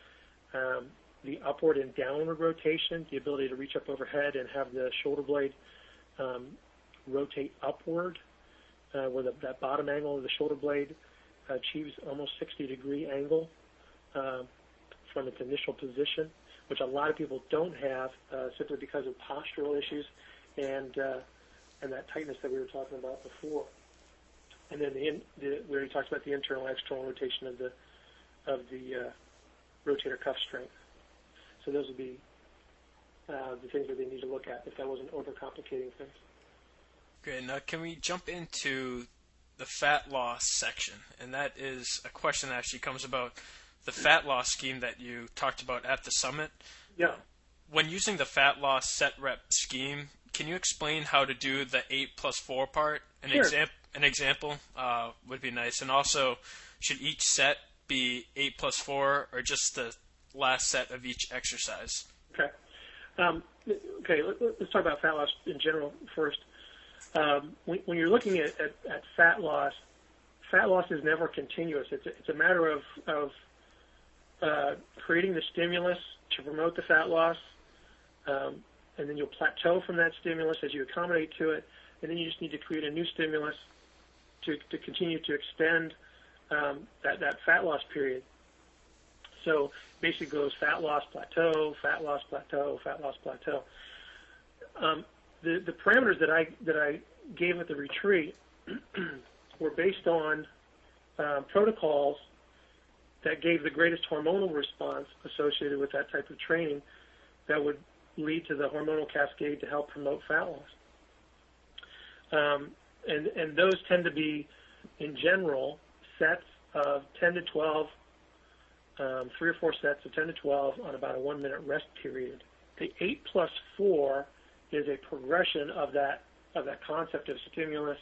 Um, the upward and downward rotation, the ability to reach up overhead and have the shoulder blade um, rotate upward, uh, where the, that bottom angle of the shoulder blade achieves almost sixty degree angle uh, from its initial position, which a lot of people don't have uh, simply because of postural issues and uh, and that tightness that we were talking about before. And then the, in, the we already talked about the internal and external rotation of the of the uh, rotator cuff strength. So those would be uh, the things that they need to look at if that wasn't overcomplicating things. Great. Now, can we jump into the fat loss section? And that is a question that actually comes about the fat loss scheme that you talked about at the summit. Yeah. When using the fat loss set rep scheme, can you explain how to do the eight plus four part? An, sure. exam- an example uh, would be nice. And also, should each set be eight plus four or just the last set of each exercise? Okay. Um, okay, let, let's talk about fat loss in general first. Um, when, when you're looking at, at, at fat loss, fat loss is never continuous. It's a, it's a matter of, of uh, creating the stimulus to promote the fat loss, um, and then you'll plateau from that stimulus as you accommodate to it, and then you just need to create a new stimulus to, to continue to extend um, that, that fat loss period. So basically goes fat loss, plateau, fat loss, plateau, fat loss, plateau. Um, the, the parameters that I that I gave at the retreat were based on uh, protocols that gave the greatest hormonal response associated with that type of training that would lead to the hormonal cascade to help promote fat loss. Um, and, and those tend to be, in general, sets of ten to twelve, um, three or four sets of ten to twelve on about a one-minute rest period. The eight plus four is a progression of that of that concept of stimulus,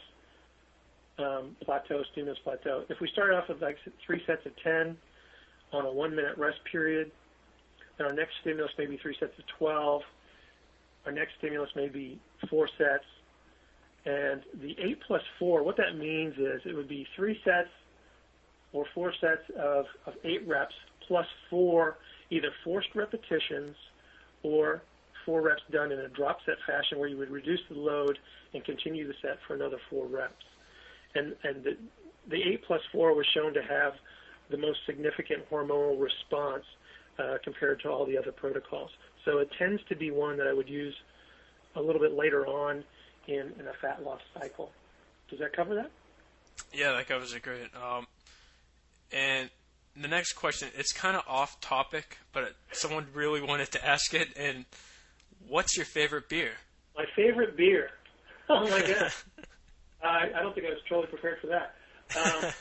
um, plateau, stimulus, plateau. If we start off with like three sets of ten on a one-minute rest period, then our next stimulus may be three sets of twelve. Our next stimulus may be four sets. And the eight plus four, what that means is it would be three sets or four sets of, of eight reps plus four either forced repetitions or four reps done in a drop set fashion where you would reduce the load and continue the set for another four reps. And, and the, the eight plus four was shown to have the most significant hormonal response uh, compared to all the other protocols. So it tends to be one that I would use a little bit later on in, in a fat loss cycle. Does that cover that? Yeah, that covers it great. Um, and the next question, it's kind of off topic, but someone really wanted to ask it. And what's your favorite beer? My favorite beer? Oh, my God. I, I don't think I was totally prepared for that. Um,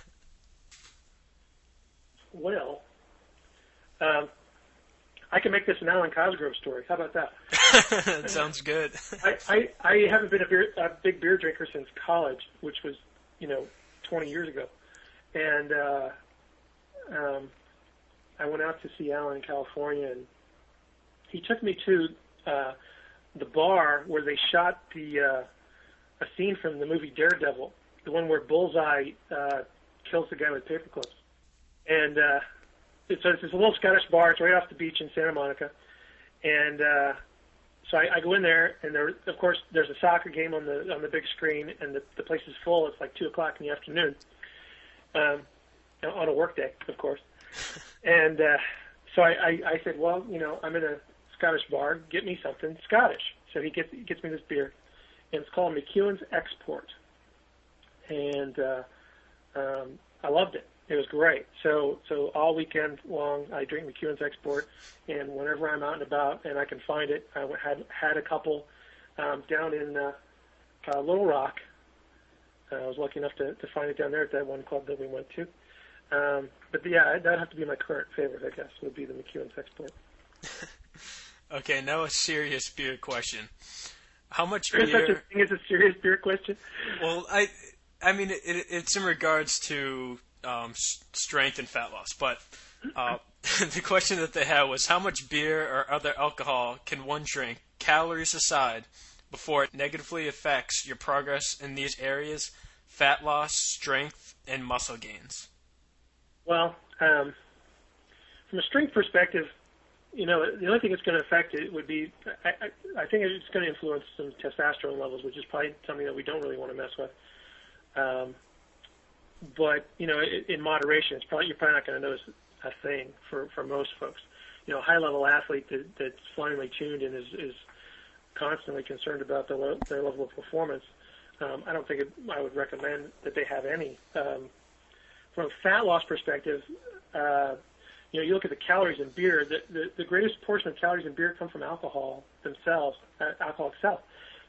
well, um, I can make this an Alan Cosgrove story. How about that? That sounds good. I, I, I haven't been a, beer, a big beer drinker since college, which was, you know, twenty years ago. And uh, um, I went out to see Alan in California, and he took me to uh, the bar where they shot the uh, a scene from the movie Daredevil, the one where Bullseye uh, kills the guy with paper clips. And uh, it's, it's a little Scottish bar. It's right off the beach in Santa Monica. And uh, so I, I go in there, and there, of course, there's a soccer game on the on the big screen, and the, the place is full. It's like two o'clock in the afternoon, um, on a work day, of course. And uh, so I, I, I said, well, you know, I'm in a Scottish bar. Get me something Scottish. So he gets he gets me this beer, and it's called McEwen's Export. And uh, um, I loved it. It was great. So so all weekend long, I drink McEwen's Export, and whenever I'm out and about and I can find it, I had had a couple um, down in uh, uh, Little Rock. Uh, I was lucky enough to, to find it down there at that one club that we went to. Um, but yeah, that'd have to be my current favorite, I guess, would be the McEwen's Export. Okay, now a serious beer question. How much There's beer? such a thing as a serious beer question. Well, I, I mean, it, it's in regards to um, s- strength and fat loss, but uh, the question that they had was how much beer or other alcohol can one drink, calories aside, before it negatively affects your progress in these areas: fat loss, strength, and muscle gains. Well, um, from a strength perspective, you know, the only thing that's going to affect it would be, I, I, I think it's going to influence some testosterone levels, which is probably something that we don't really want to mess with. Um, but, you know, in, in moderation, it's probably, you're probably not going to notice a thing for, for most folks. You know, a high-level athlete that, that's finely tuned and is, is constantly concerned about their, lo- their level of performance, um, I don't think it, I would recommend that they have any. Um, from a fat loss perspective, uh, you know, you look at the calories in beer, the, the, the greatest portion of calories in beer come from alcohol themselves, uh, alcohol itself.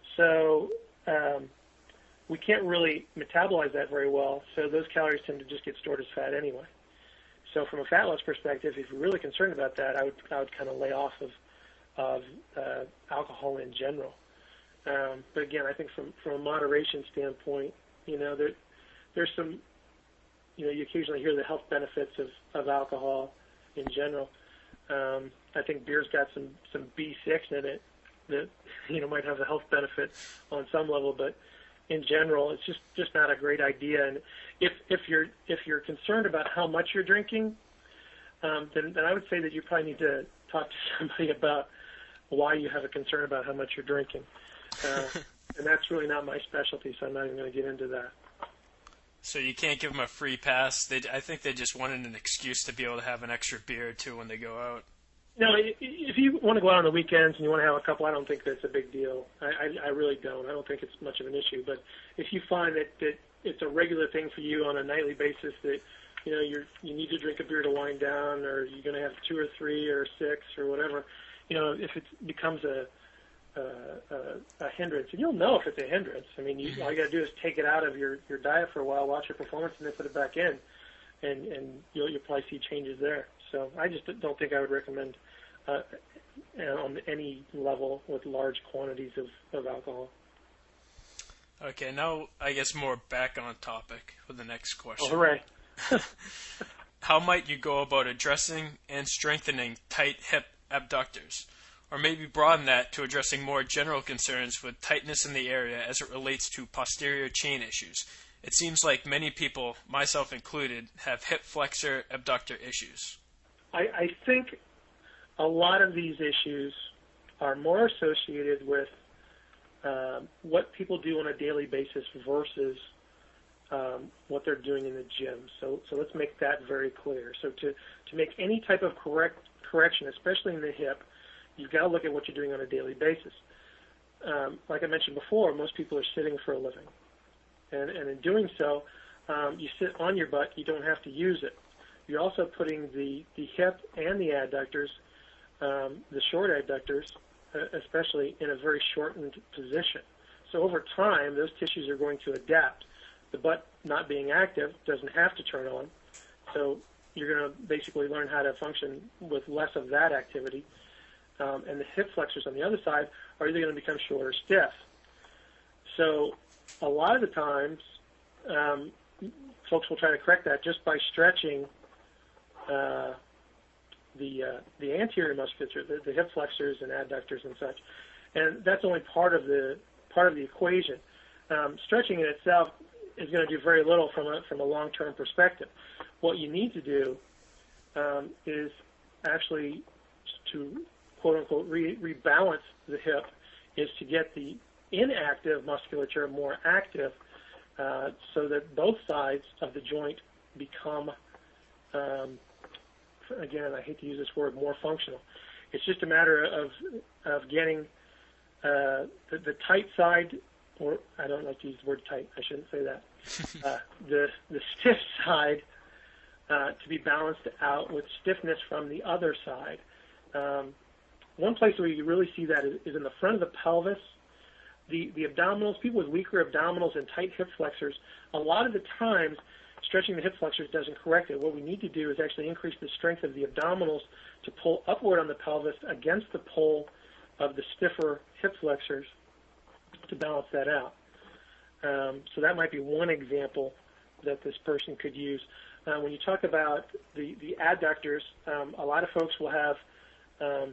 So um, we can't really metabolize that very well, so those calories tend to just get stored as fat anyway. So from a fat loss perspective, if you're really concerned about that, I would I would kind of lay off of, of uh, alcohol in general. Um, but again, I think from, from a moderation standpoint, you know, there, there's some, you know, you occasionally hear the health benefits of, of alcohol in general. Um, I think beer's got some, some B six in it that, you know, might have a health benefit on some level, but in general, it's just, just not a great idea. And if, if you're, if you're concerned about how much you're drinking, um, then, then I would say that you probably need to talk to somebody about why you have a concern about how much you're drinking. Uh, and that's really not my specialty, so I'm not even going to get into that. So you can't give them a free pass. They, I think they just wanted an excuse to be able to have an extra beer or two when they go out. No, if you want to go out on the weekends and you want to have a couple, I don't think that's a big deal. I, I, I really don't. I don't think it's much of an issue. But if you find that, that it's a regular thing for you on a nightly basis, that you know you're you need to drink a beer to wind down, or you're going to have two or three or six or whatever, you know, if it becomes a Uh, uh, a hindrance, and you'll know if it's a hindrance. I mean, you, all you got to do is take it out of your, your diet for a while, watch your performance, and then put it back in, and, and you'll, you'll probably see changes there. So I just don't think I would recommend uh, on any level with large quantities of, of alcohol. Okay, now I guess more back on topic with the next question. Oh, hooray. How might you go about addressing and strengthening tight hip abductors? Or maybe broaden that to addressing more general concerns with tightness in the area as it relates to posterior chain issues. It seems like many people, myself included, have hip flexor abductor issues. I, I think a lot of these issues are more associated with um, what people do on a daily basis versus um, what they're doing in the gym. So, so let's make that very clear. So to, to make any type of correct correction, especially in the hip, you've got to look at what you're doing on a daily basis. Um, like I mentioned before, most people are sitting for a living. And, and in doing so, um, you sit on your butt, you don't have to use it. You're also putting the, the hip and the adductors, um, the short adductors uh, especially, in a very shortened position. so over time, those tissues are going to adapt. The butt not being active doesn't have to turn on, so you're going to basically learn how to function with less of that activity. Um, and the hip flexors on the other side are either going to become short or stiff. So a lot of the times, um, folks will try to correct that just by stretching uh, the uh, the anterior musculature, the, the hip flexors and adductors and such. And that's only part of the part of the equation. Um, stretching in itself is going to do very little from a from a long-term perspective. What you need to do um, is actually to quote unquote re- rebalance the hip, is to get the inactive musculature more active, uh, so that both sides of the joint become, um, again, I hate to use this word, more functional. It's just a matter of of getting uh, the, the tight side, or I don't like to use the word tight. I shouldn't say that. uh, the the stiff side uh, to be balanced out with stiffness from the other side. Um, one place where you really see that is, is in the front of the pelvis. The, the abdominals, people with weaker abdominals and tight hip flexors, a lot of the times stretching the hip flexors doesn't correct it. What we need to do is actually increase the strength of the abdominals to pull upward on the pelvis against the pull of the stiffer hip flexors to balance that out. Um, so that might be one example that this person could use. Uh, when you talk about the, the adductors, um, a lot of folks will have um,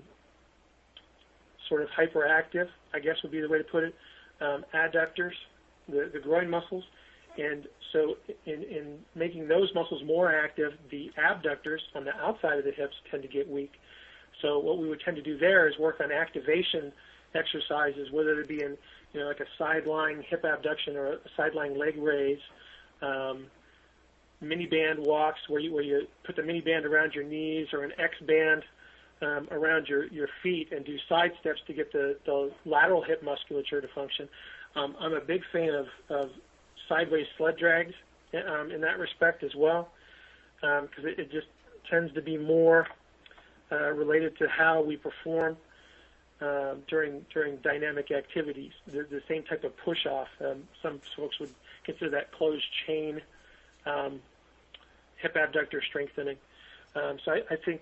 sort of hyperactive, I guess would be the way to put it, um, adductors, the, the groin muscles. And so in, in making those muscles more active, the abductors on the outside of the hips tend to get weak. So what we would tend to do there is work on activation exercises, whether it be in, you know, like a side-lying hip abduction or a side-lying leg raise, um, mini band walks where you, where you put the mini band around your knees, or an X band Um, around your, your feet, and do side steps to get the, the lateral hip musculature to function. Um, I'm a big fan of, of sideways sled drags um, in that respect as well, because um, it, it just tends to be more uh, related to how we perform um, during during dynamic activities. The, the same type of push-off. Um, some folks would consider that closed chain um, hip abductor strengthening. Um, so I, I think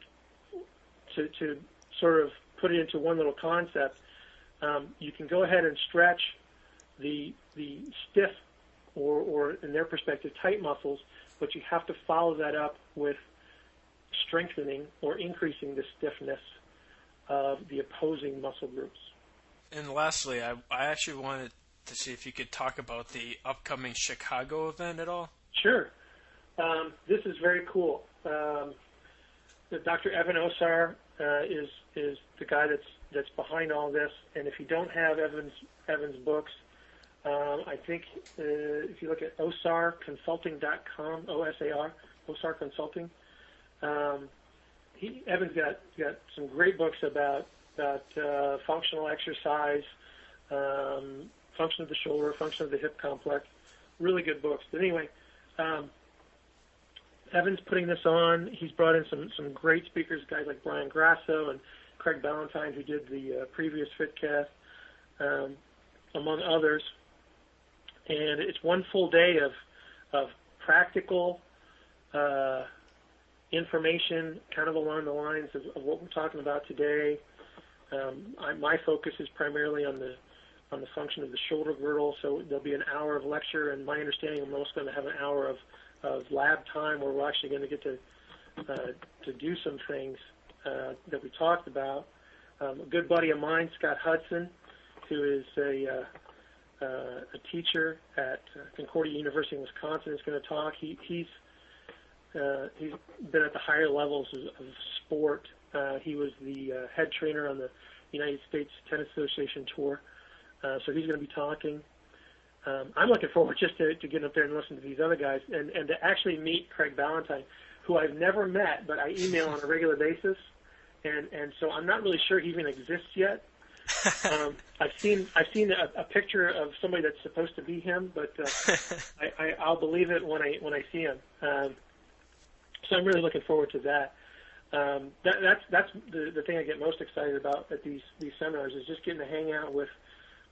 To, to sort of put it into one little concept, um, you can go ahead and stretch the the stiff, or, or in their perspective, tight muscles, but you have to follow that up with strengthening or increasing the stiffness of the opposing muscle groups. And lastly, I, I actually wanted to see if you could talk about the upcoming Chicago event at all. Sure. Um, this is very cool. Um, Doctor Evan Osar uh, is is the guy that's that's behind all this. And if you don't have Evan's Evan's books, um, I think uh, if you look at osar consulting dot com, O S A R, Osar Consulting, um, he, Evan's got got some great books about about uh, functional exercise, um, function of the shoulder, function of the hip complex. Really good books. But anyway. Um, Evan's putting this on. He's brought in some, some great speakers, guys like Brian Grasso and Craig Ballantyne, who did the uh, previous FitCast, um, among others. And it's one full day of of practical uh, information, kind of along the lines of, of what we're talking about today. Um, I, my focus is primarily on the on the function of the shoulder girdle. So there'll be an hour of lecture, and my understanding, I'm also going to have an hour of of lab time where we're actually going to get to uh, to do some things uh, that we talked about. Um, a good buddy of mine, Scott Hudson, who is a, uh, uh, a teacher at Concordia University in Wisconsin, is going to talk. He, he's uh, he's been at the higher levels of, of sport. Uh, he was the uh, head trainer on the United States Tennis Association tour, uh, so he's going to be talking. Um, I'm looking forward just to, to getting up there and listen to these other guys, and, and to actually meet Craig Ballantyne, who I've never met, but I email on a regular basis, and, and so I'm not really sure he even exists yet. Um, I've seen I've seen a, a picture of somebody that's supposed to be him, but uh, I, I, I'll believe it when I when I see him. Um, so I'm really looking forward to that. Um, that that's that's the, the thing I get most excited about at these these seminars, is just getting to hang out with.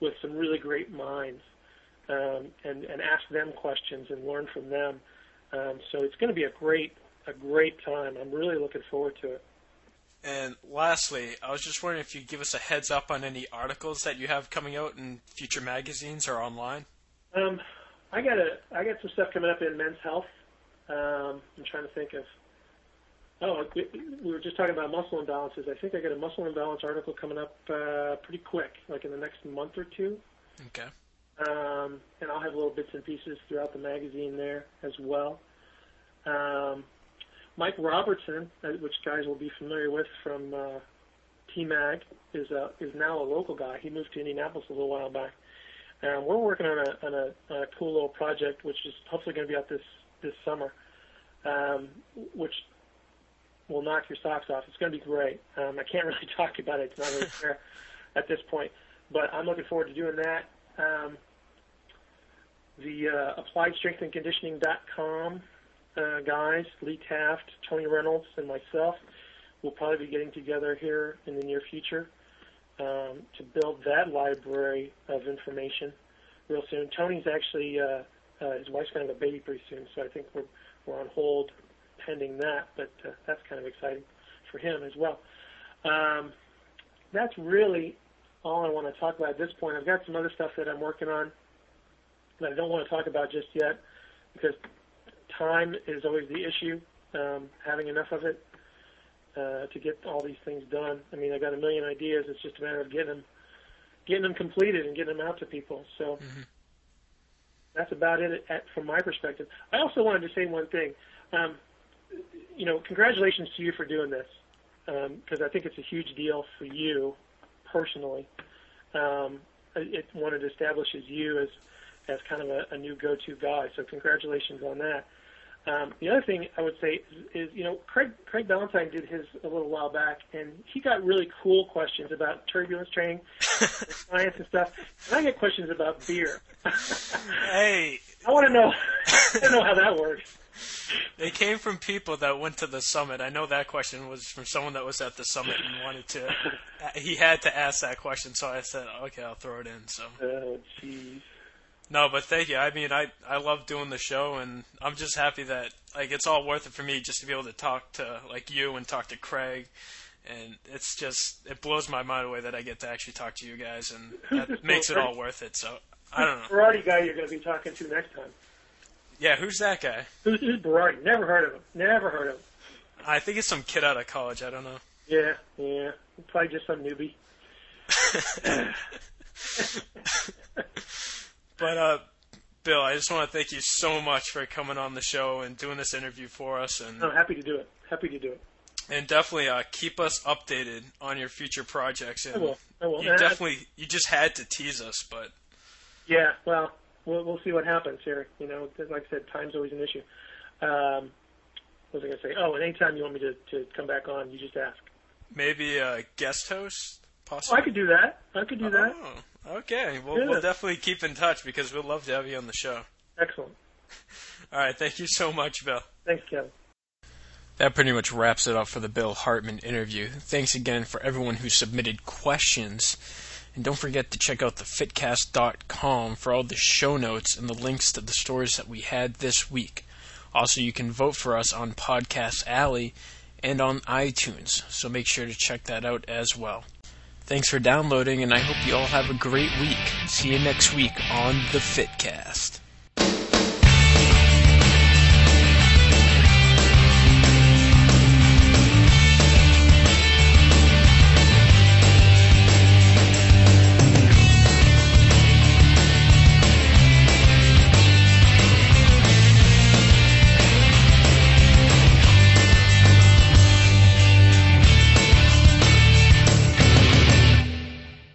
with some really great minds um, and, and ask them questions and learn from them. Um, so it's going to be a great, a great time. I'm really looking forward to it. And lastly, I was just wondering if you'd give us a heads up on any articles that you have coming out in future magazines or online. Um, I got a, I got some stuff coming up in Men's Health. Um, I'm trying to think of. Oh, we, we were just talking about muscle imbalances. I think I got a muscle imbalance article coming up uh, pretty quick, like in the next month or two. Okay. Um, and I'll have little bits and pieces throughout the magazine there as well. Um, Mike Robertson, uh, which guys will be familiar with from uh, T-Mag, is a, is now a local guy. He moved to Indianapolis a little while back. Um, we're working on a on a, a cool little project, which is hopefully going to be out this this summer, um, which will knock your socks off. It's going to be great. Um, I can't really talk about it. It's not really fair at this point, but I'm looking forward to doing that. Um, the uh, applied strength and conditioning dot com uh, guys, Lee Taft, Tony Reynolds, and myself will probably be getting together here in the near future um, to build that library of information real soon. Tony's actually, uh, uh, his wife's going to have a baby pretty soon, so I think we're, we're on hold pending that, but uh, that's kind of exciting for him as well. Um, that's really all I want to talk about at this point. I've got some other stuff that I'm working on that I don't want to talk about just yet because time is always the issue, um, having enough of it uh, to get all these things done. I mean, I got a million ideas. It's just a matter of getting them, getting them completed and getting them out to people. So mm-hmm. that's about it at, from my perspective. I also wanted to say one thing. Um, you know, congratulations to you for doing this because um, I think it's a huge deal for you personally. Um, it one, it establishes you as as kind of a, a new go-to guy. So congratulations on that. Um, the other thing I would say is, is, you know, Craig Craig Ballantyne did his a little while back, and he got really cool questions about turbulence training, and science and stuff. And I get questions about beer. Hey, I want to know. I don't know how that works. They came from people that went to the summit. I know that question was from someone that was at the summit and wanted to. He had to ask that question, so I said, "Okay, I'll throw it in." So. Oh, jeez. No, but thank you. I mean, I I love doing the show, and I'm just happy that like it's all worth it for me just to be able to talk to like you and talk to Craig, and it's just it blows my mind away that I get to actually talk to you guys, and that makes it all worth it. So I don't know. Berardi guy you're going to be talking to next time. Yeah, who's that guy? Who's, who's Berardi? Never heard of him. Never heard of him. I think it's some kid out of college. I don't know. Yeah, yeah. Probably just some newbie. But, uh, Bill, I just want to thank you so much for coming on the show and doing this interview for us. And I'm happy to do it. Happy to do it. And definitely uh, keep us updated on your future projects. And I will. I will. You and definitely, I, you just had to tease us, but. Yeah, well, we'll, we'll see what happens here. You know, like I said, time's always an issue. Um, what was I going to say? Oh, and anytime you want me to, to come back on, you just ask. Maybe a guest host, Oh, possibly? I could do that. I could do that. Oh, okay. Well, Yeah. we'll definitely keep in touch because we'd love to have you on the show. Excellent. All right. Thank you so much, Bill. Thanks, Kevin. That pretty much wraps it up for the Bill Hartman interview. Thanks again for everyone who submitted questions. And don't forget to check out the fitcast dot com for all the show notes and the links to the stories that we had this week. Also, you can vote for us on Podcast Alley and on iTunes, so make sure to check that out as well. Thanks for downloading, and I hope you all have a great week. See you next week on the Fitcast.